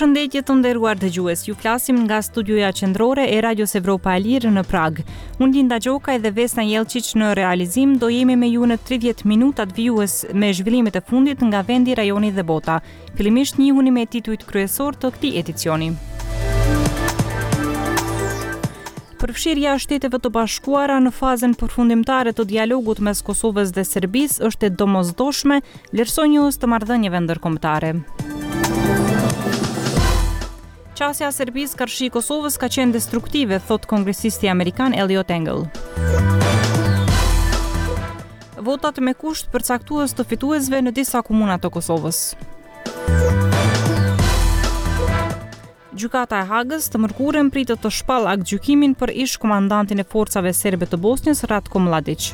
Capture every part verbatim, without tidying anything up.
Përshëndetje të nderuar dëgjues, ju flasim nga studioja qendrore e Radios Evropa e Lirë në Prag. Unë Linda Gjokaj dhe Vesna Jelqic në realizim do jemi me ju në tridhjetë minutat vijues me zhvillimet e fundit nga vendi, rajoni dhe bota. Fillimisht njihuni me titujt kryesor të këtij edicioni. Përfshirja e Shteteve të Bashkuara në fazën përfundimtare të dialogut mes Kosovës dhe Serbisë është e domosdoshme, vlerësoi njohës të marrëdhënieve ndërkombëtare. Qasja e Serbisë karshi Kosovës ka qenë destruktive, thot kongresisti amerikan Eliot Engel. Votat me kusht përcaktues të fituesve në disa komuna të Kosovës. Gjykata e Hagës të mërkurën pritet të shpall aktgjykimin për ish komandantin e forcave serbe të Bosnjës, Ratko Mladić.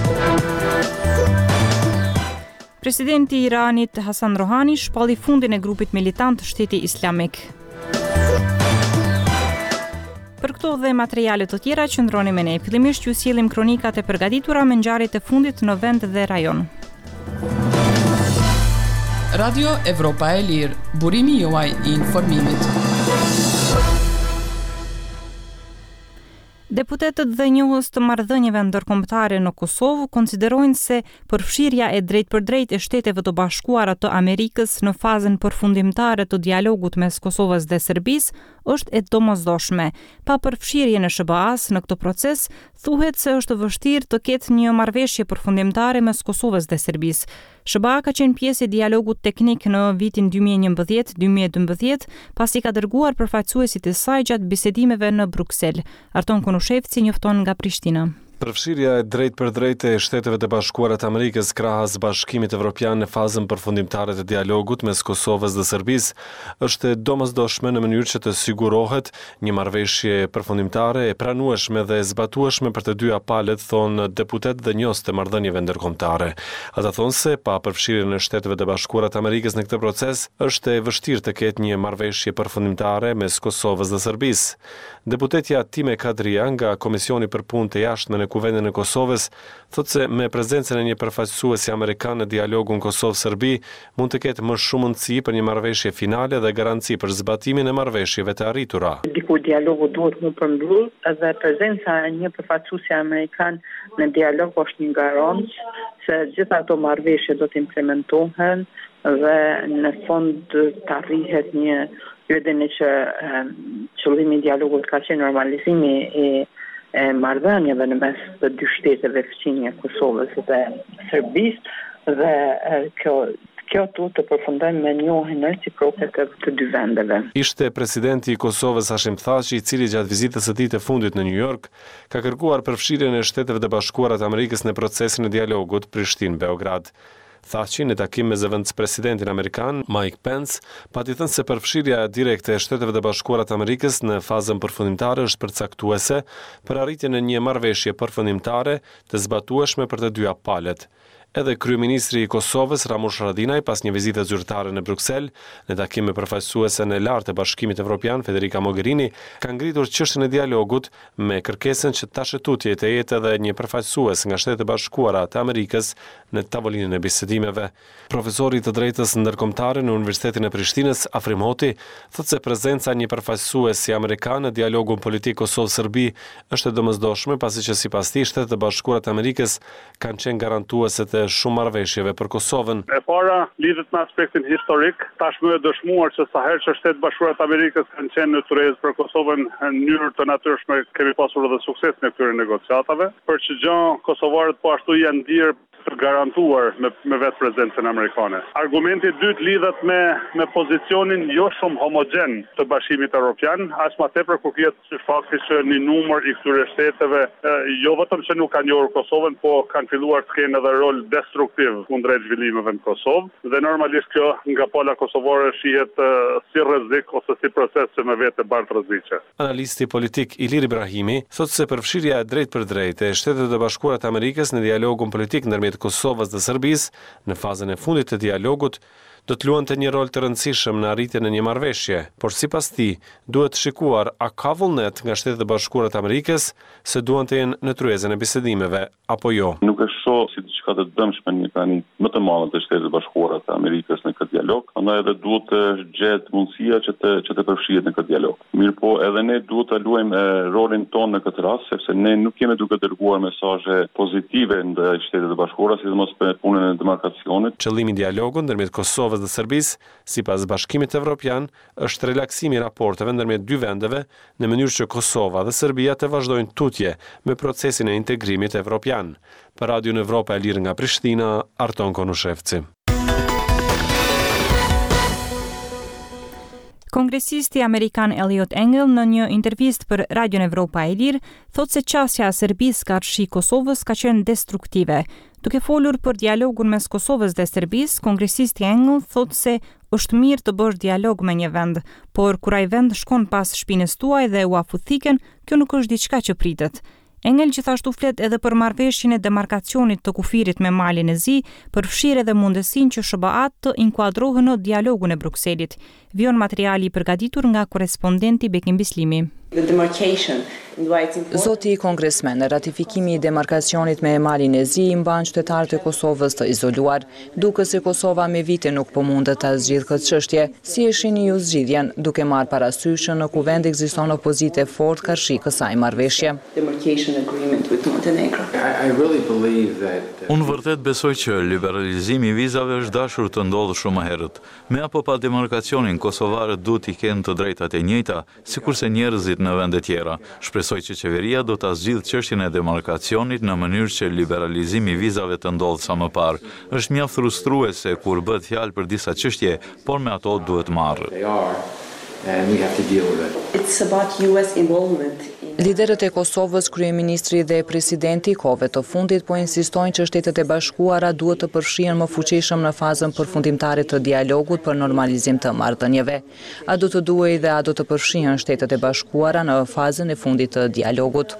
Presidenti i Iranit Hasan Rohani shpalli fundin e grupit militant Shteti Islamik. Për këto dhe materiale të tjera qëndroni me ne. Fillimisht ju sjellim kronikat e përgatitura me ngjarjet e fundit në vend dhe rajon. Radio Evropa e Lirë, burimi juaj i informimit. Deputetët dhe njohës të marrëdhënieve ndërkombëtare në Kosovë konsiderojnë se përfshirja e drejtpërdrejtë e Shteteve të Bashkuara të Amerikës në fazën përfundimtare të dialogut mes Kosovës dhe Serbisë është e domosdoshme. Pa përfshirjen e S B A-s në këtë proces, thuhet se është vështirë të ketë një marrëveshje përfundimtare mes Kosovës dhe Serbisë. S B A ka qenë pjesë e dialogut teknik në vitin dy mijë e njëmbëdhjetë dy mijë e dymbëdhjetë, pasi ka dërguar përfaqësuesit e saj gjatë bisedimeve në Bruksel. Arton Konushevci njofton nga Prishtina. Përfshirja e drejt për drejtë e Shteteve të Bashkuara të Amerikës krahas Bashkimit Evropian në fazën përfundimtare të dialogut mes Kosovës dhe Serbisë është e domosdoshme në mënyrë që të sigurohet një marrëveshje përfundimtare e pranueshme dhe e zbatueshme për të dyja palët, thonë deputet dhe njohës të marrëdhënieve ndërkombëtare. Ata thonë se pa përfshirjen e Shteteve të Bashkuara të Amerikës në këtë proces është e vështirë të ketë një marrëveshje përfundimtare mes Kosovës dhe Serbisë. Deputetja Time Kadria nga Komisioni për Punë të Jashtme në Kuvendin e Kosovës thotë se me prezencën e një përfaqësuesi amerikan në dialogun Kosovë-Serbi mund të ketë më shumë mundësi për një marrëveshje finale dhe garanci për zbatimin e marrëveshjeve të arritura. Diku dialogu duhet më përmbyll dhe prezenca e një përfaqësuesi amerikan në dialog është një garancë se gjitha ato marrëveshje do të implementohen dhe në fund të arrihet një Vedeni që qëllimi i dialogut ka qenë normalizimi i e marrëdhënieve në mes të dy shteteve fëqinje Kosovës dhe Serbisë dhe kjo Kjo duhet të përfundojmë me njohjen reciproke të të dy vendeve. Ishte presidenti i Kosovës Hashim Thaçi, i cili gjatë vizitës së tij të fundit në New York ka kërkuar përfshirjen e Shteteve të Bashkuara të Amerikës në procesin e dialogut Prishtinë-Beograd. Thaçi në takim me zëvendëspresidentin amerikan Mike Pence pati thënë se përfshirja direkte e Shteteve të Bashkuara të Amerikës në fazën përfundimtare është përcaktuese për arritjen e një marrëveshje përfundimtare të zbatueshme për të dyja palët. Edhe kryeministri i Kosovës Ramush Haradinaj pas një vizite zyrtare në Bruksel, në takim me përfaqësuesen e lartë të Bashkimit Evropian Federica Mogherini, ka ngritur çështjen e dialogut me kërkesën që tashetutje të jetë edhe një përfaqësues nga Shtetet e Bashkuara të Amerikës në tavolinën e bisedimeve. Profesori të drejtës ndërkombëtare në Universitetin e Prishtinës, Afrim Hoti, thotë se prezenca e një përfaqësuesi amerikan në dialogun politik Kosovë-Serbi është e domosdoshme, pasi që sipas tij Shtetet e Bashkuara të Amerikës kanë qenë garantuese të shumë marrëveshjeve për Kosovën. E para lidhet me aspektin historik, tashmë e dëshmuar që sa herë që Shtetet Bashkuara të Amerikës kanë qenë në tyrezë për Kosovën në mënyrë të natyrshme, kemi pasur edhe sukses në këtyre negociatave, për që gjë kosovarët po ashtu janë ndirë të garantuar me, me vetë prezencën amerikane. Argumenti i dytë lidhet me me pozicionin jo shumë homogjen të Bashkimit Evropian, as më tepër kur vjet si fakti që një numër i këtyre shteteve jo vetëm që nuk kanë njohur Kosovën, po kanë filluar të kenë edhe rol destruktiv kundrejt zhvillimeve në Kosovë dhe normalisht kjo nga pala kosovare shihet uh, si rrezik ose si proces që me vetë bart rreziqe. Analisti politik Ilir Ibrahimi thotë se përfshirja e drejt për drejtë e Shtetet e Bashkuara të Amerikës në dialogun politik ndërmjet Kosovës dhe Serbisë në fazën e fundit të dialogut do të luante një rol të rëndësishëm në arritjen e një marrëveshje, por sipas tij duhet shikuar a ka vullnet nga Shtetet e Bashkuara të Amerikës se duan të jenë në tryezën e bisedimeve apo jo. Nuk e shoh si diçka të dëmshme një tani më të madhe të Shtetet e Bashkuara të Amerikës në këtë dialog, prandaj edhe duhet të gjetë mundësia që të që të përfshihet në këtë dialog. Mirë po, edhe ne duhet ta luajmë rolin tonë në këtë rast, sepse ne nuk jemi duke dërguar mesazhe pozitive ndaj Shtetit të Bashkuara, sidomos për punën e demarkacionit. Qëllimi i dialogut ndërmjet Kosovës dhe Serbisë, sipas Bashkimit Evropian, është relaksimi i raporteve ndërmjet dy vendeve në mënyrë që Kosova dhe Serbia të vazhdojnë tutje me procesin e integrimit evropian. Për Radio Evropa e Lirë nga Prishtina, Arton Konushevci. Kongresisti amerikan Eliot Engel në një intervistë për Radio Evropa e Lirë thotë se qasja e Serbisë karshi Kosovës ka qenë destruktive. Duke folur për dialogun mes Kosovës dhe Serbisë, kongresisti Engel thotë se është mirë të bësh dialog me një vend, por kur ai vend shkon pas shpinës tuaj dhe u afuthiken, kjo nuk është diçka që pritet. Engel gjithashtu flet edhe për marrëveshjen e demarkacionit të kufirit me Malin e Zi, përfshirë edhe mundësinë që S B A të inkuadrohen në dialogun e Brukselit. Vjon materiali i përgatitur nga korrespondenti Bekim Bislimi. Zoti kongresmen, ratifikimi i demarkacionit me Malin e Zi i mban qytetarët e Kosovës të izoluar, duke se Kosova me vite nuk po mundet ta zgjidhë këtë çështje. Si e shihni ju zgjidhjen, duke marrë parasysh që në kuvend ekziston opozitë e fortë karshi kësaj marrëveshje? Unë vërtet besoj që liberalizimi i vizave është dashur të ndodhë shumë më herët. Me apo pa demarkacionin, kosovarët duhet i kenë të drejtat e njëjta, sikurse njerëzit në vende tjera. Shpresoj që qeveria do ta zgjidhë çështjen e demarkacionit në mënyrë që liberalizimi i vizave të ndodhë sa më parë. Është mjaft frustruese kur bëhet fjalë për disa çështje, por me ato duhet marrë. Liderët e Kosovës, kryeministri dhe presidenti kohëve të fundit po insistojnë që Shtetet e Bashkuara duhet të përfshihen më fuqishëm në fazën përfundimtare të dialogut për normalizim të marrëdhënieve. A do të duhej dhe a do të përfshihen Shtetet e Bashkuara në fazën e fundit të dialogut?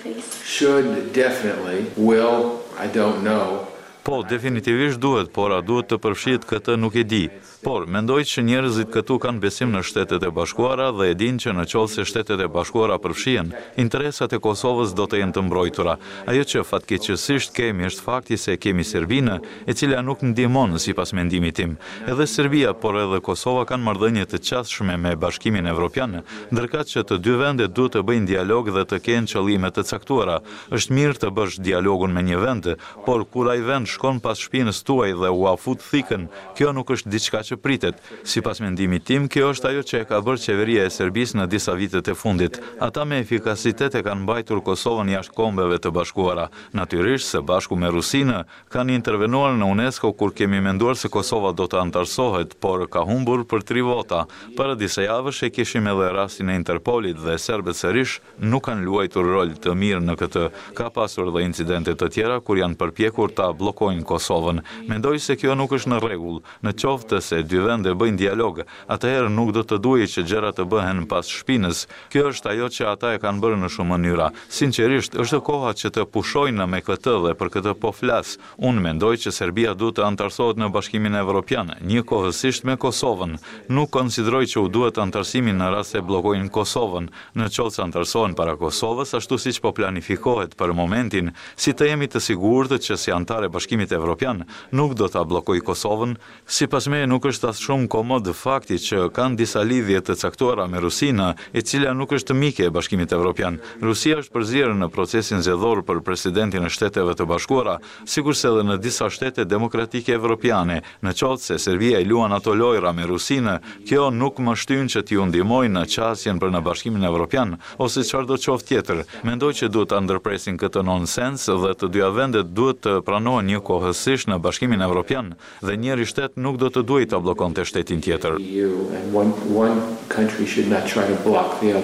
Should, definitely, will, I don't know. Po, definitivisht duhet, por a duhet të përfshihet këtë nuk e di. Por, mendoj që njerëzit këtu kanë besim në Shtetet e Bashkuara dhe e dinë që në qoftë se Shtetet e Bashkuara përfshihen, interesat e Kosovës do të jenë të mbrojtura. Ajo që fatkeqësisht kemi është fakti se kemi Serbinë, e cila nuk ndihmon sipas mendimit tim. Edhe Serbia, por edhe Kosova kanë marrëdhënie të qasshme me Bashkimin Evropian, ndërkaq që të dy vendet duhet të bëjnë dialog dhe të kenë qëllime të caktuara. Është mirë të bësh dialogun me një vend, por kur ai vend shkon pas shpinës tuaj dhe u afut thikën, kjo nuk është diçka që pritet. Sipas mendimit tim, kjo është ajo që e ka bërë qeveria e Serbisë në disa vitet e fundit. Ata me efikasitet e kanë mbajtur Kosovën jashtë kombeve të bashkuara. Natyrisht, së bashku me Rusinë, kanë intervenuar në UNESCO kur kemi menduar se Kosova do të antarësohet, por ka humbur për tri vota. Para disa javësh e kishim edhe rastin e Interpolit dhe serbët sërish nuk kanë luajtur rol të mirë në këtë. Ka pasur dhe incidente të tjera kur janë përpjekur ta bllokojnë Kosovën. Mendoj se kjo nuk është në rregull. Në qoftë se dy vende bëjnë dialog, atëherë nuk do të duhej që gjërat të bëhen pas shpinës. Kjo është ajo që ata e kanë bërë në shumë mënyra. Sinqerisht, është koha që të pushojnë me këtë dhe për këtë po flas. Unë mendoj që Serbia duhet të antarësohet në Bashkimin Evropian, njëkohësisht me Kosovën. Nuk konsideroj që u duhet antarësimi në rast se bllokojnë Kosovën. Në qoftë se antarësohen para Kosovës, ashtu siç po planifikohet për momentin, si të jemi të sigurt që si antar e Bashkimit Evropian nuk do ta bllokojë Kosovën. Sipas meje nuk është as shumë komod fakti që kanë disa lidhje të caktuara me Rusinë, e cila nuk është mike e Bashkimit Evropian. Rusia është përzierë në procesin zgjedhor për presidentin e Shteteve të Bashkuara, sikurse edhe në disa shtete demokratike evropiane. Në qoftë se Serbia i luan ato lojra me Rusinë, kjo nuk më shtyn që t'ju ndihmojnë në qasjen për në Bashkimin Evropian ose çfarëdo qoftë tjetër. Mendoj që duhet ta ndërpresin këtë nonsens dhe të dyja vendet duhet të pranohen njëkohësisht në Bashkimin Evropian dhe njëri shtet nuk do të duhej ta bllokonte shtetin tjetër.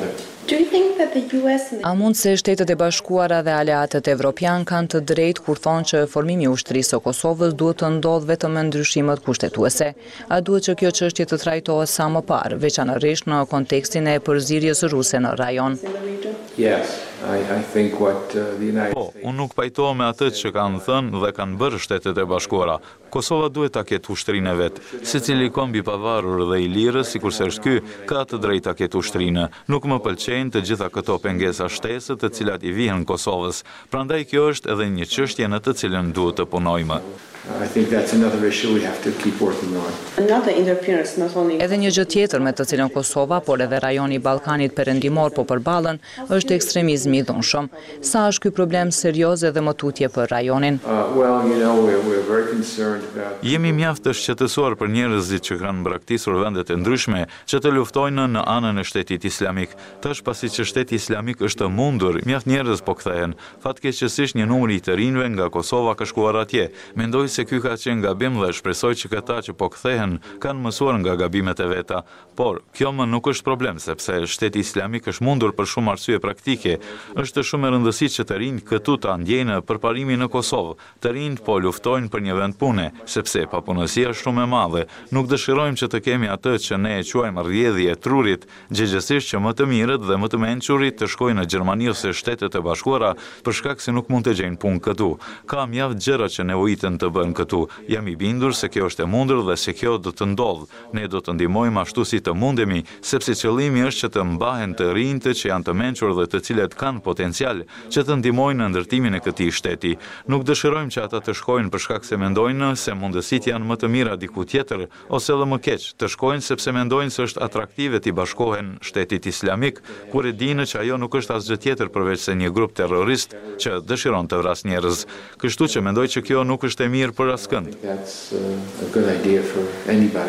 A mund se Shtetet e Bashkuara dhe aleatët evropian kanë të drejtë kur thonë që formimi i ushtrisë së Kosovës duhet të ndodhë vetëm me ndryshimet kushtetuese. A duhet që kjo çështje të trajtohet sa më parë, veçanërisht në kontekstin e përzierjes ruse në rajon? Yes, I, I think what uh, the United Po, States... unë nuk pajtohem me atë që kanë thënë dhe kanë bërë Shtetet e Bashkuara. Kosova duhet ta ketë ushtrinë e vet. Secili kombi i pavarur dhe i lirë, sikurse është ky, ka të drejtë ta ketë ushtrinë. Nuk më pëlqejnë të gjitha këto pengesa shtesë të cilat i vihen Kosovës. Prandaj kjo është edhe një çështje në të cilën duhet të punojmë. I think that's another issue we have to keep working on. Edhe një gjë tjetër me të cilën Kosova, por edhe rajoni i Ballkanit perëndimor po përballen, është ekstremizmi i dhunshëm. Sa është ky problem serioz edhe më tutje për rajonin? Uh, well, you know, we're, we're very concerned about... Jemi mjaft të shqetësuar për njerëzit që kanë braktisur vendet e ndryshme që të luftojnë në anën e Shtetit Islamik. Tash pasi që Shteti Islamik është mundur, mjaft njerëz po kthehen. Fatkeqësisht një numër i të rinjve nga Kosova ka shkuar atje. Mendoj se ky ka qenë gabim dhe shpresoj që këta që po kthehen kanë mësuar nga gabimet e veta. Por kjo më nuk është problem sepse Shteti Islamik është mundur për shumë arsye praktike. Është shumë e rëndësishme që të rinjt këtu ta ndjejnë përparimin në Kosovë. Të rinjt po luftojnë për një vend pune, sepse papunësia është shumë e madhe. Nuk dëshirojmë që të kemi atë që ne e quajmë rrjedhje e trurit, gjëgjësisht që më të mirët dhe më të mençurit të shkojnë në Gjermani ose Shtetet e Bashkuara për shkak se nuk mund të gjejnë punë këtu. Ka mjaft gjëra që nevojiten të bëhen këtu. Jam i bindur se kjo është e mundur dhe se kjo do të ndodhë. Ne do të ndihmojmë ashtu si të mundemi, sepse qëllimi është që të mbahen të rinjtë që janë të mençur dhe të cilët kanë potencial që të ndihmojnë në ndërtimin e këtij shteti. Nuk dëshirojmë që ata të shkojnë për shkak se mendojnë se mundësitë janë më të mira diku tjetër ose edhe më keq, të shkojnë sepse mendojnë se është atraktive t'i bashkohen Shtetit Islamik, kur e dinë që ajo nuk është asgjë tjetër përveç se një grup terrorist që dëshiron të vrasë njerëz. Kështu që mendoj që kjo nuk është e mirë për askënd. That's uh, a good idea for anybody.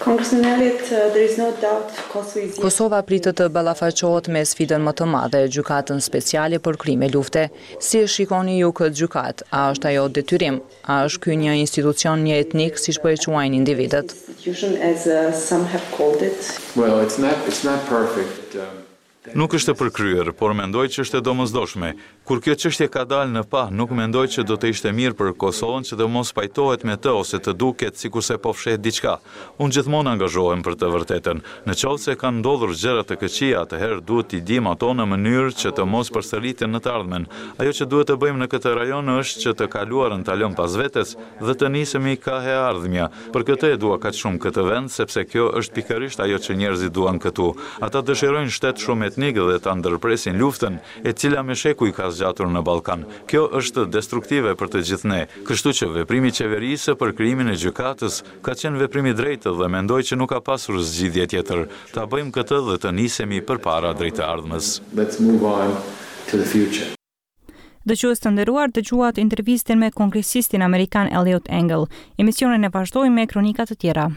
Kosova pritet të ballafaqohet me sfidën më të madhe, gjykatën speciale për krime lufte. Si e shikoni ju këtë gjykatë? A është ajo detyrim? A është ky një institucion një etnik, siç po e quajnë individët? Well, it's not, it's not perfect. Um... Nuk është e përkryer, por mendoj që është e domosdoshme. Kur kjo çështje ka dalë në pa, nuk mendoj që do të ishte mirë për Kosovën që të mos pajtohet me të ose të duket sikurse po fshet diçka. Unë gjithmonë angazhohem për të vërtetën. Në qoftë se kanë ndodhur gjëra të këqija, atëherë duhet t'i dim ato në mënyrë që të mos përsëriten në të ardhmen. Ajo që duhet të bëjmë në këtë rajon është që të kaluarën ta lëmë pas vetes dhe të nisemi ka e ardhmja. Për këtë e dua kaq shumë këtë vend sepse kjo është pikërisht ajo që njerëzit duan këtu. Ata dëshirojnë shtet shumë etnik dhe ta ndërpresin luftën e cila me shekuj ka zgjatur në Ballkan. Kjo është destruktive për të gjithë ne. Kështu që veprimi i qeverisë për krijimin e gjykatës ka qenë veprim i drejtë dhe mendoj që nuk ka pasur zgjidhje tjetër. Ta bëjmë këtë dhe të nisemi përpara drejt të ardhmës. Let's move on to the future. Dëgjues të nderuar, dëgjuat intervistën me kongresistin amerikan Eliot Engel. Emisionin e vazhdojmë me kronika të tjera.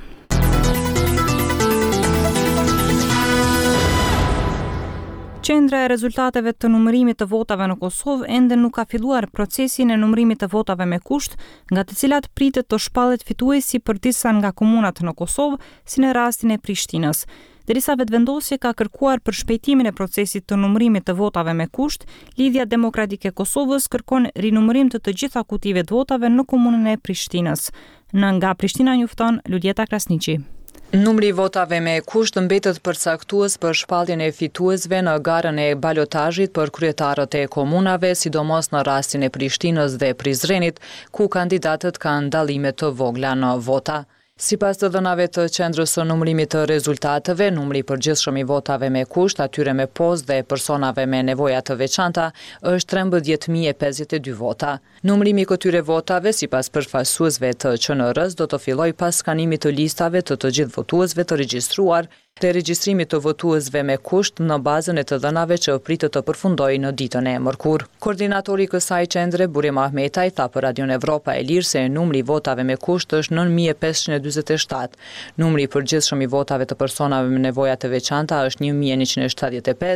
Qendra e rezultateve të numërimit të votave në Kosovë ende nuk ka filluar procesin e numërimit të votave me kusht, nga të cilat pritet të shpallet fituesi për disa nga komunat në Kosovë, si në rastin e Prishtinës. Derisa vetëvendosje ka kërkuar për shpejtimin e procesit të numërimit të votave me kusht, Lidhja Demokratike e Kosovës kërkon rinumërim të të gjitha kutive të votave në komunën e Prishtinës. Në nga Prishtina njofton Ludieta Krasniqi. Numri i votave me kusht mbetet përcaktues për shpalljen e fituesve në garën e balotazhit për kryetarët e komunave, sidomos në rastin e Prishtinës dhe Prizrenit, ku kandidatët kanë dallime të vogla në vota. Sipas të dhënave të qendrës së numërimit të rezultateve, numri i përgjithshëm i votave me kusht, atyre me postë dhe personave me nevoja të veçanta, është trembëdhjetë mijë e pesëdhjetë e dy vota. Numërimi i këtyre votave, sipas përfaqësuesve të Q N R-s, do të fillojë pas skanimit të listave të të gjithë votuesve të regjistruar të regjistrimit të votuesve me kusht në bazën e të dhënave që pritet të përfundojë në ditën e mërkurë. Koordinatori i kësaj qendre, Burim Ahmetaj, tha për Radion Evropa e Lirë se numri i votave me kusht është nëntë mijë e pesëqind e dyzet e shtatë. Numri i përgjithshëm i votave të personave me nevoja të veçanta është një mijë e njëqind e shtatëdhjetë e pesë.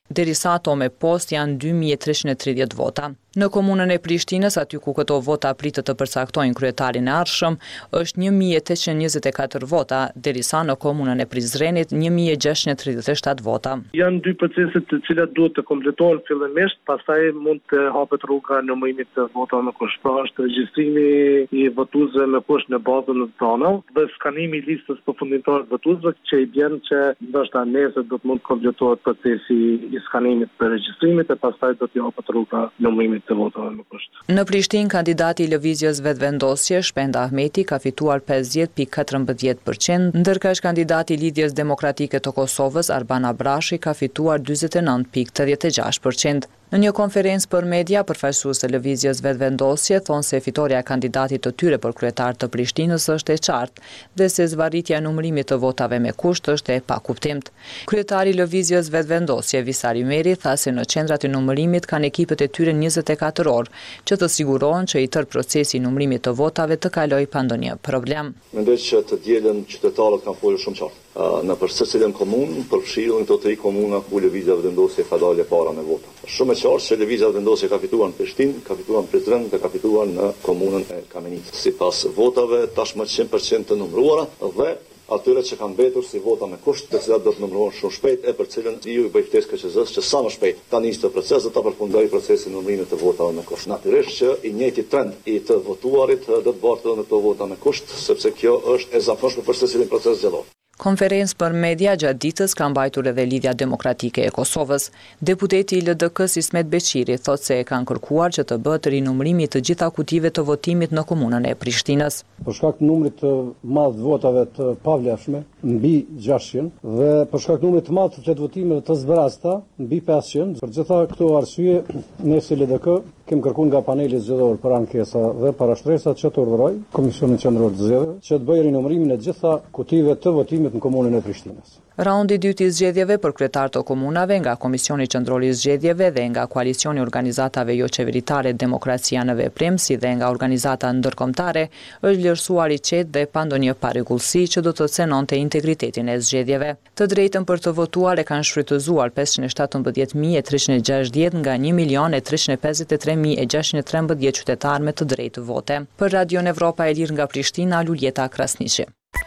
derisa ato me post janë dy mijë e treshënd e tridhjetë vota. Në komunën e Prishtinës, aty ku këto vota pritet të përcaktojnë kryetarin e ardhshëm, është një mijë e tetëqind e njëzet e katër vota, derisa në komunën e Prizrenit një mijë e gjashtëqind e tridhjetë e shtatë vota. Janë dy procese të cilat duhet të kompletohen fillimisht, pastaj mund të hapet rruga numërimit të votave me kusht. Pra është regjistrimi i votuesve me kusht në bazën e zonave dhe skanimi i listës përfundimtare të votuesve që i bën që ndoshta nesër do të mund të kompletohet procesi i skanimit të regjistrimit e pastaj do të hapet rruga numërimit të votave me kusht. Në Prishtinë, kandidati i lëvizjes Vetvendosje, Shpenda Ahmeti, ka fituar pesëdhjetë pikë katërmbëdhjetë përqind, ndërkaq kandidati i Lidhjes Demokratike të Kosovës, Arbana Brashi, ka fituar dyzet e nëntë pikë tetëdhjetë e gjashtë përqind. Në një konferencë për media, përfaqësues të lëvizjes Vetvendosje thonë se fitoria e kandidatit të tyre për kryetar të Prishtinës është e qartë dhe se zvarritja e numërimit të votave me kusht është e pakuptimt. Kryetari i lëvizjes Vetvendosje, Visari Meri, tha se në qendrat e numërimit kanë ekipet e tyre njëzet e katër orë që të sigurohen që i tërë procesi i numërimit të votave të kalojë pa ndonjë problem. Mendoj që të dielën qytetarët kanë folur shumë qartë. Në për secilën komunë, përfshirën këto tri komuna ku lëvizja Vetvendosje ka dalë para me vota. Shumë e qartë se lëvizja Vetvendosje ka fituar në Prishtinë, ka fituar në Prizren dhe ka fituar në komunën e Kamenicës. Sipas votave tashmë njëqind përqind të numëruara dhe atyre që kanë mbetur si vota me kusht, të cilat do të numërohen shumë shpejt e për cilën ju i bëj ftesë K Q Z-s që sa më shpejt ta nisë të proces dhe ta përfundojë procesin e numërimit të votave me kusht. Natyrisht që i njëjti trend i të votuarit do të bartë edhe në këto vota me kusht, sepse kjo është e zakonshme për secilin proces zgjedhor. Konferencë për media gjatë ditës ka mbajtur edhe Lidhja Demokratike e Kosovës. Deputeti i L D K-s Ismet Beqiri thotë se e kanë kërkuar që të bëhet rinumërimi të gjitha kutive të votimit në komunën e Prishtinës. Për shkak të numrit të madh të votave të pavlefshme, mbi gjashtëqind, dhe për shkak të numrit të madh të votimeve të zbrasta, mbi pesëqind, për gjitha këto arsye, ne si L D K kemi kërkuar nga paneli zgjedhor për ankesa dhe parashtresat që të urdhëroj Komisionin Qendror të Zgjedhjeve që të bëjë rinumërimin e gjitha kutive të votimit në komunën e Prishtinës. Raundi i dytë i zgjedhjeve për kryetar të komunave nga Komisioni Qendror i Zgjedhjeve dhe nga Koalicioni i Organizatave Jo Qeveritare Demokracia në Veprim, si dhe nga organizata ndërkombëtare, është vlerësuar i qetë dhe pa ndonjë parregullsi që do të cënonte integritetin e zgjedhjeve. Të drejtën për të votuar e kanë shfrytëzuar pesëqind e shtatëmbëdhjetë mijë e treshënd e gjashtëdhjetë nga një milion e treshënd e pesëdhjetë e tre mijë e gjashtëqind e trembëdhjetë qytetarë me të drejtë vote. Për Radion Evropa e Lirë nga Prishtina, Luljeta Krasniqi.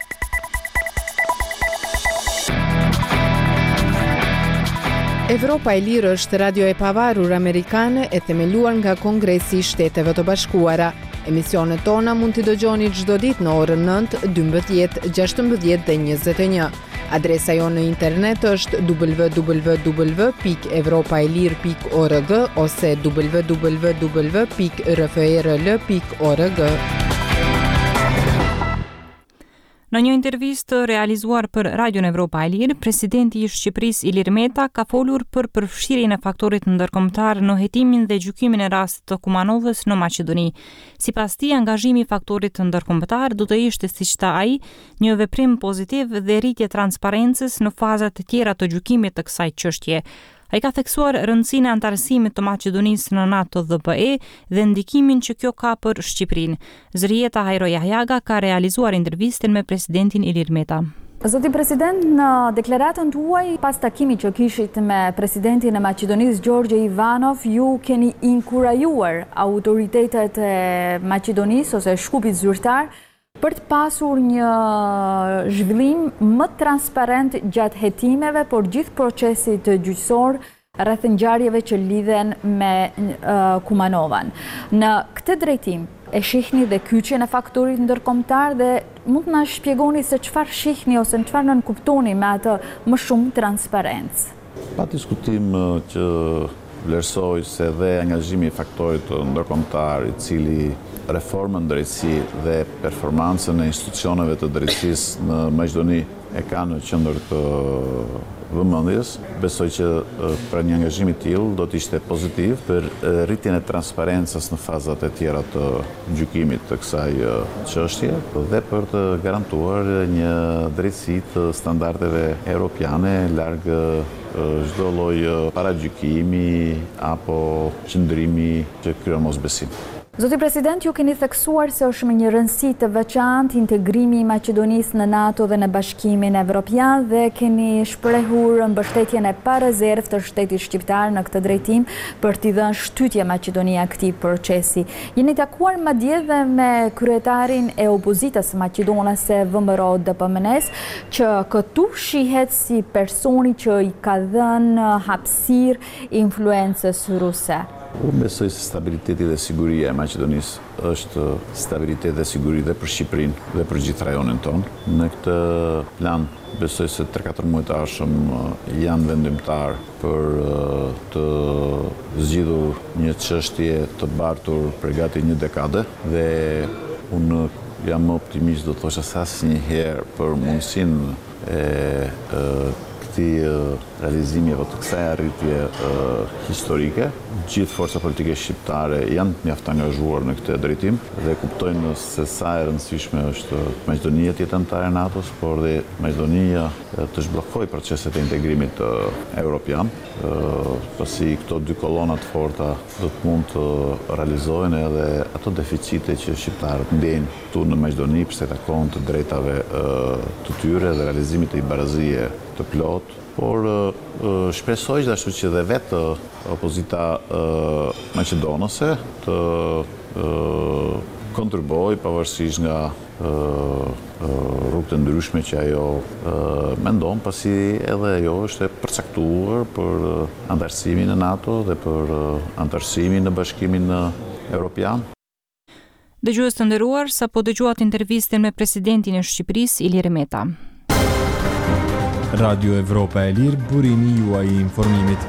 Evropa e Lirë është radio e pavarur amerikane e themeluar nga Kongresi i Shteteve të Bashkuara. Emisionet tona mund t'i dëgjoni çdo ditë në orën nëntë, dymbëdhjetë, gjashtëmbëdhjetë dhe njëzet e një. Adresa jonë në internet është w w w pikë evropaelir pikë org ose w w w pikë r f e r l pikë org. Në një intervistë realizuar për Radion Evropa e Lirë, presidenti i Shqipërisë Ilir Meta ka folur për përfshirjen e faktorit ndërkombëtar në hetimin dhe gjykimin e rastit të Kumanovës në Maqedoni. Sipas tij, angazhimi i faktorit ndërkombëtar do të ishte, siç tha ai, një veprim pozitiv dhe rritje transparencës në fazat e tjera të gjykimit të kësaj çështje. Ai ka theksuar rëndësinë e antarësimit të Maqedonisë në NATO dhe B E dhe ndikimin që kjo ka për Shqipërinë. Zrieta Hajro Jahjaga ka realizuar intervistën me presidentin Ilir Meta. Zoti president, në deklaratën tuaj pas takimit që kishit me presidentin e Maqedonisë Gjorgje Ivanov, ju keni inkurajuar autoritetet e Maqedonisë ose shkupit zyrtar për të pasur një zhvillim më transparent gjatë hetimeve, por gjithë procesit gjyqësor rreth ngjarjeve që lidhen me uh, Kumanovan. Në këtë drejtim e shihni dhe kyçjen e faktorit ndërkombëtar dhe mund të na shpjegoni se çfarë shihni ose çfarë nën kuptoni me atë më shumë transparencë. Pa diskutim që vlerësoj se dhe angazhimi i faktorit ndërkombëtar i cili reformën drejtësi dhe performancën e institucioneve të drejtësisë në Maqedoni e ka në qendër të vëmendjes. Besoj që për një angazhim i tillë do të ishte pozitiv për rritjen e transparencës në fazat e tjera të gjykimit të kësaj çështje dhe për të garantuar një drejtësi të standardeve europiane larg çdo lloj paragjykimi apo qëndrimi që krijon mosbesim. Zoti President, ju keni theksuar se është me një rëndësi të veçantë integrimi i Maqedonisë në NATO dhe në Bashkimin Evropian dhe keni shprehur mbështetjen e parezervë të shtetit shqiptar në këtë drejtim për t'i dhënë shtytje Maqedonia këtij procesi. Jeni takuar madje dhe me kryetarin e opozitës maqedonase V M R O D P M N S, që këtu shihet si personi që i ka dhënë hapësirë influencës ruse. Unë besoj se stabiliteti dhe siguria e Maqedonisë është stabilitet dhe siguri dhe për Shqipërinë dhe për gjithë rajonin tonë. Në këtë plan besoj se tre katër muaj të ardhshëm janë vendimtar për të zgjidhur një çështje të bartur për gati një dekade dhe unë jam optimist, do të thosha se asnjëherë për mundësinë e, e këtij realizimi apo të kësaj arritje uh, historike. Gjithë forca politike shqiptare janë mjaft angazhuar në këtë drejtim dhe kuptojnë se sa e rëndësishme është Maqedonia të jetë anëtare e NATO-s, por dhe Maqedonia të zhbllokojë proceset e integrimit uh, evropian, uh, pasi këto dy kolona të forta do të mund të realizohen edhe ato deficite që shqiptarët ndjejnë këtu në Maqedoni përsa i takon të drejtave uh, të tyre dhe realizimit të i barazie të plot, por uh, shpresoj gjithashtu që dhe vetë uh, opozita uh, maqedonase të uh, kontribuoj pavarësisht nga uh, uh, rrugët e ndryshme që ajo uh, mendon, pasi edhe ajo është e përcaktuar për uh, antarësimin në NATO dhe për uh, antarësimin në Bashkimin uh, Evropian. Dëgjues të nderuar, sapo dëgjuat intervistën me presidentin e Shqipërisë Ilir Meta. Radio Evropa e Lirë, burimi juaj i informimit.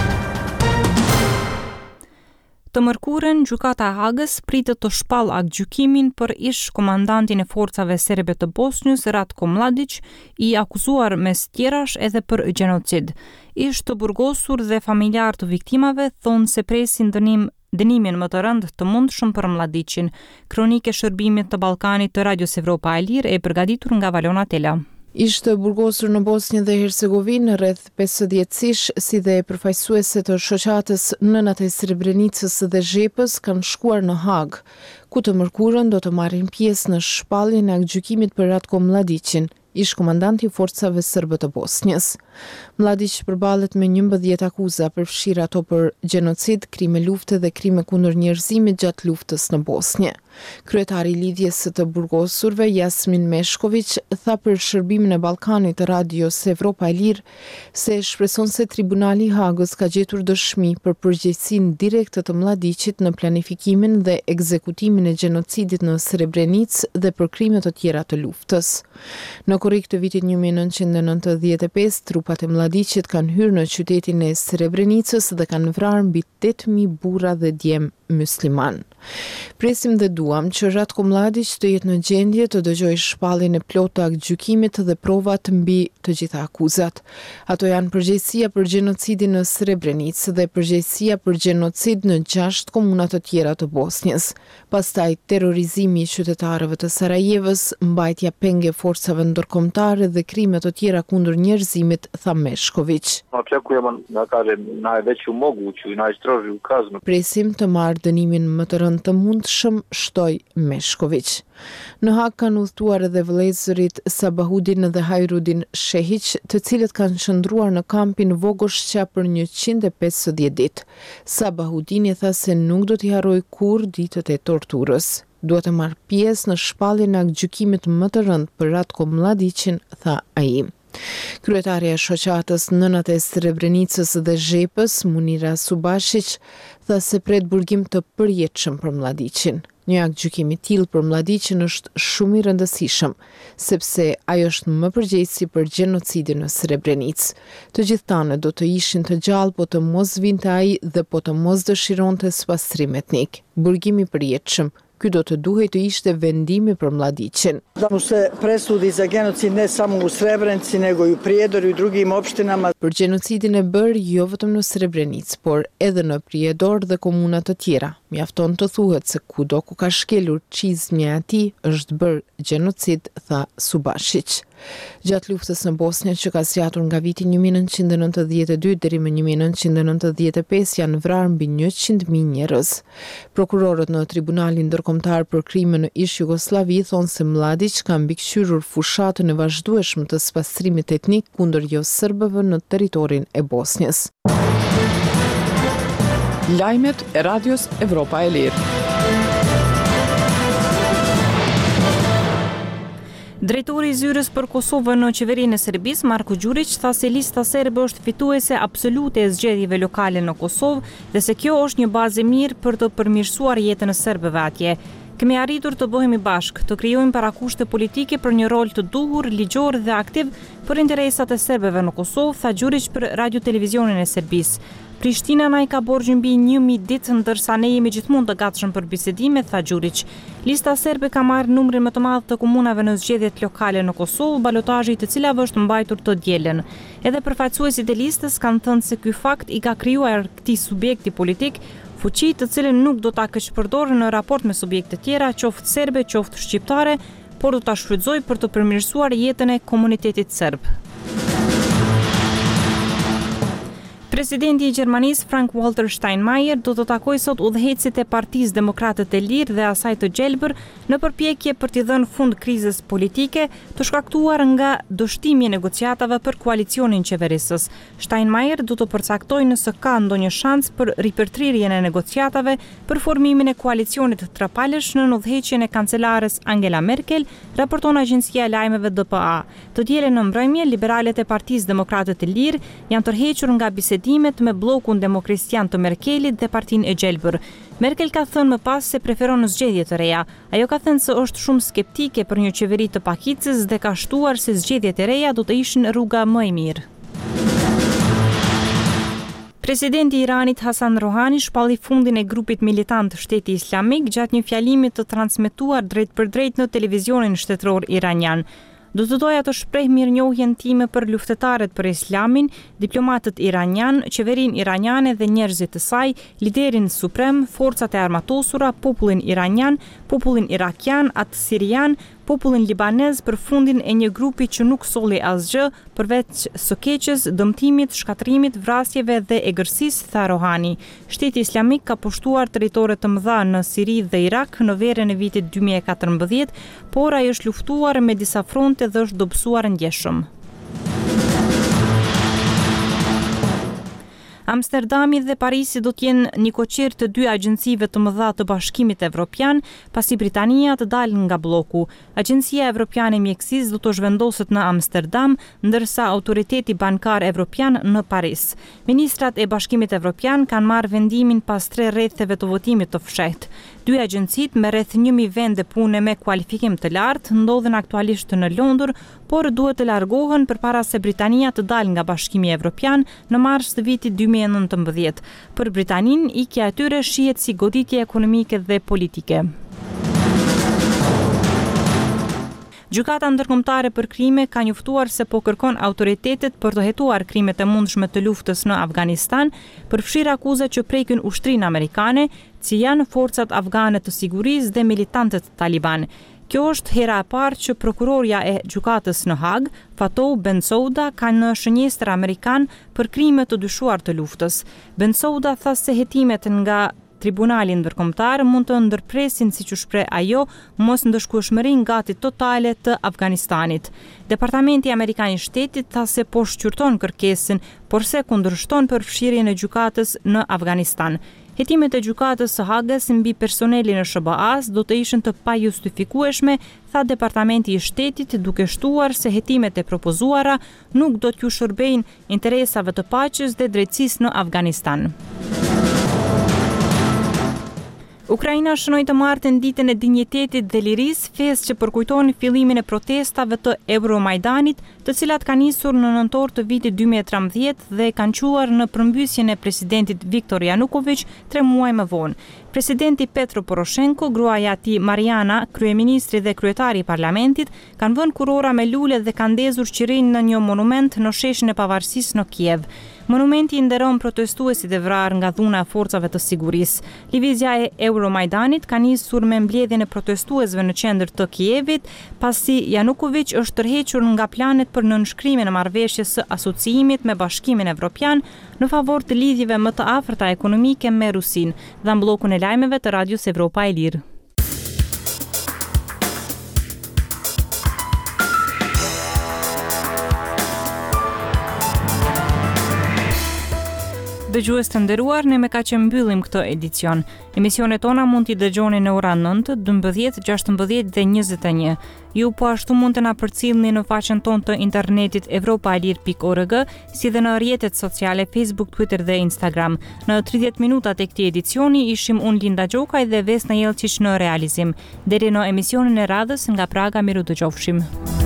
Të mërkurën, gjykata e Hagës pritet të shpall aktgjykimin për ish komandantin e forcave serbe të Bosnjës, Ratko Mladić, i akuzuar mes tjerash edhe për gjenocid. Ish të burgosur dhe familjar të viktimave thonë se presin dënim dënimin më të rënd të mundshëm për Mladićin. Kronike shërbimit të Ballkanit të Radios Evropa e Lirë e përgatitur nga Valona Tela. Ishte burgosur në Bosnjë dhe Hercegovinë rreth pesëdhjetësish, si dhe përfaqësuese të shoqatës Nënat e Srebrenicës dhe Zhepës kanë shkuar në Hagë, ku të mërkurën do të marrin pjesë në shpalljen e aktgjykimit për Ratko Mladićin, ish komandanti i forcave serbe të Bosnjës. Mladić përballet me njëmbëdhjetë akuza, përfshirë ato për gjenocid, krime lufte dhe krime kundër njerëzimit gjatë luftës në Bosnjë. Kryetari i lidhjes së të burgosurve, Jasmin Meshković, tha për shërbimin e Ballkanit të Radios Evropa e Lirë se shpreson se Tribunali i Hagës ka gjetur dëshmi për përgjegjësinë direkte të Mladićit në planifikimin dhe ekzekutimin e gjenocidit në Srebrenicë dhe për krime të tjera të luftës. Në korrik të vitit një mijë e nëntëqind e nëntëdhjetë e pesë, trupat e Mladićit kanë hyrë në qytetin e Srebrenicës dhe kanë vrarë mbi tetë mijë burra dhe djem musliman. Presim dhe duam që Ratko Mladić të jetë në gjendje të dëgjojë shpalljen e plotë të aktgjykimit dhe provat mbi të gjitha akuzat. Ato janë përgjegjësia për gjenocidin në Srebrenicë dhe përgjegjësia për gjenocid në gjashtë komuna të tjera të Bosnjës. Pastaj terrorizimi i qytetarëve të Sarajevës, mbajtja penge forcave ndërkombëtare dhe krime të tjera kundër njerëzimit, tha Meshković. Presim të marrë dënimin më të rënd të mundshëm, shtoi Meshković. Në Hag kanë udhëtuar edhe vëllezërit Sabahudin dhe Hajrudin Shehić, të cilët kanë qëndruar në kampin Vogoshqa për njëqind e pesëdhjetë ditë. Sabahudini tha se nuk do t'i harroj kur ditët e torturës. Duhet të marrë pjesë në shpalljen e aktgjykimit më të rënd për Ratko Mladićin, tha ai. Kryetaria e shoqatës Nënat e Srebrenicës dhe Zhepës, Munira Subashić, tha se pret burgim të përjetshëm për Mladićin. Një aktgjykim i tillë për Mladićin është shumë i rëndësishëm, sepse ai është më përgjegjësi për gjenocidin në Srebrenicë. Të gjithë tanë do të ishin të gjallë po të mos vinte ai dhe po të mos dëshironte spastrim etnik. Burgimi i përjetshëm, ky do të duhej të ishte vendimi për Mladićin. Da mu se presudi za genocid ne samo u Srebrenici, nego i u Prijedoru i drugim opštinama. Për gjenocidin e bërë jo vetëm në Srebrenicë, por edhe në Prijedor dhe komuna të tjera. Mjafton të thuhet se kudo ku ka shkelur çizmja e atij është bërë gjenocid, tha Subashić. Gjatë luftës në Bosnjë që ka zgjatur nga viti një mijë nëntëqind e nëntëdhjetë e dy deri më një mijë nëntëqind e nëntëdhjetë e pesë janë vrarë mbi njëqind mijë njerëz. Prokurorët në Tribunalin Ndërkombëtar për krime në ish Jugosllavi thonë se Mladić ka mbikëqyrur fushatën e vazhdueshme të spastrimit etnik kundër jo serbëve në territorin e Bosnjës. Lajmet e Radios Evropa e Lirë. Drejtori i zyrës për Kosovën në qeverinë e Serbisë, Marko Đurić, tha se lista serbe është fituese absolute e zgjedhjeve lokale në Kosovë dhe se kjo është një bazë e mirë për të përmirësuar jetën e serbëve atje. Kemi arritur të bëhemi bashkë, të krijojmë parakushte politike për një rol të duhur, ligjor dhe aktiv për interesat e serbëve në Kosovë, tha Đurić për Radio Televizionin e Serbisë. Prishtina na i ka borxh mbi një mijë ditë, ndërsa ne jemi gjithmonë të gatshëm për bisedime, tha Đurić. Lista serbe ka marrë numrin më të madh të komunave në zgjedhjet lokale në Kosovë, balotazhi i të cilave është mbajtur të dielën. Edhe përfaqësuesit e listës kanë thënë se ky fakt i ka krijuar këtij subjekti politik fuqi të cilën nuk do ta keqpërdorë në raport me subjekte tjera, qoftë serbe, qoftë shqiptare, por do ta shfrytëzojë për të përmirësuar jetën e komunitetit serb. Presidenti i Gjermanisë Frank-Walter Steinmeier do të takojë sot udhëheqësit e Partisë Demokrate të Lirë dhe asaj të Gjelbër në përpjekje për t'i dhënë fund krizës politike të shkaktuar nga dështimi i negociatave për koalicionin qeverisës. Steinmeier do të përcaktojë nëse ka ndonjë shans për ripërtrirjen e negociatave për formimin e koalicionit trapalësh në udhëheqjen e kancelares Angela Merkel, raporton agjencia e lajmeve D P A. Të dielën në mbrëmje, liberalet e Partisë Demokrate të Lirë janë tërhequr nga bisedimi me blokun demokristian të Merkelit dhe Partinë e Gjelbër. Merkel ka thënë më pas se preferon zgjedhje të reja. Ajo ka thënë se është shumë skeptike për një qeveri të pakicës dhe ka shtuar se zgjedhjet e reja do të ishin rruga më e mirë. Presidenti i Iranit Hasan Rohani shpalli fundin e grupit militant Shteti Islamik gjatë një fjalimi të transmetuar drejt për drejt në televizionin shtetëror iranian. Do të doja të shpreh mirënjohjen time për luftëtarët për Islamin, diplomatët iranian, qeverinë iraniane dhe njerëzit të saj, liderin suprem, forcat e armatosura, popullin iranian, popullin irakian, atë sirian, popullin libanez për fundin e një grupi që nuk solli asgjë përveç së keqes, dëmtimit, shkatrimit, vrasjeve dhe egërsisë, tha Rohani. Shteti Islamik ka pushtuar territore të mëdha në Siri dhe Irak në verën e vitit dy mijë e katërmbëdhjetë, por ai është luftuar me disa fronte dhe është dobësuar ndjeshëm. Amsterdami dhe Parisi do t'jenë një koqir të dy agjencive të mëdha të Bashkimit Evropian, pasi Britania të dalë nga bloku. Agjencia Evropiane e Mjekësisë do të zhvendoset në Amsterdam, ndërsa Autoriteti Bankar Evropian në Paris. Ministrat e Bashkimit Evropian kanë marrë vendimin pas tre rretheve të votimit të fshehtë. Dy agjencitë me rreth një mijë vende pune me kualifikim të lartë ndodhen aktualisht në Londër, por duhet të largohen përpara se Britania të dalë nga Bashkimi Evropian në mars të vitit dy mijë e nëntëmbëdhjetë. Për Britaninë, ikja e tyre shihet si goditje ekonomike dhe politike. Gjykata ndërkombëtare për krime ka njoftuar se po kërkon autoritetet për të hetuar krimet e mundshme të luftës në Afganistan, përfshir akuza që prekin ushtrinë amerikane, që janë forcat afgane të sigurisë dhe militantët taliban. Kjo është hera e parë që prokuroria e gjykatës në Hag, Fatou Bensouda, ka në shënjestër amerikan për krime të dyshuar të luftës. Bensouda tha se hetimet nga Tribunali ndërkombëtar mund të ndërpresin, siç u shpreh ajo, mos ndëshkueshmërinë gati totale të Afganistanit. Departamenti Amerikan i Shtetit tha se po shqyrton kërkesën, por se kundërshton përfshirjen e gjykatës në Afganistan. Hetimet e gjykatës së Hagës mbi personelin e S B A-s do të ishin të pajustifikueshme, tha Departamenti i Shtetit, duke shtuar se hetimet e propozuara nuk do t'ju shërbejnë interesave të paqes dhe drejtësisë në Afganistan. Ukraina shënoi të martën ditën e dinjitetit dhe lirisë, festë që përkujton fillimin e protestave të Euromajdanit, të cilat kanë nisur në nëntor të vitit dy mijë e trembëdhjetë dhe kanë quar në përmbysjen e presidentit Viktor Yanukovych tre muaj më vonë. Presidenti Petro Poroshenko, gruaja e tij Mariana, kryeministri dhe kryetari i parlamentit, kanë vënë kurora me lule dhe kanë ndezur qirin në një monument në sheshin e Pavarësisë në Kiev. Monumenti nderon protestuesit e vrarë nga dhuna e forcave të sigurisë. Lëvizja e Euromajdanit ka nisur me mbledhjen e protestuesve në qendër të Kievit, pasi Janukovic është tërhequr nga planet për nënshkrimin e marrëveshjes së asociimit me Bashkimin Evropian në favor të lidhjeve më të afërta ekonomike me Rusinë, dha bllokun e lajmeve të Radios Evropa e Lirë. Dëgjues të nderuar, ne me ka që mbyllim këtë edicion. Emisionet tona mund t'i dëgjoni në ora nëntë, dymbëdhjetë, gjashtëmbëdhjetë dhe njëzet e një. Ju po ashtu mund të na përcjellni në faqen tonë të internetit evropaelir pikë org, si dhe në rrjetet sociale Facebook, Twitter dhe Instagram. Në tridhjetë minutat e këtij edicioni ishim unë Linda Gjokaj dhe Vesna Jellqiç në realizim. Deri në emisionin e radhës nga Praga, miru dëgjofshim.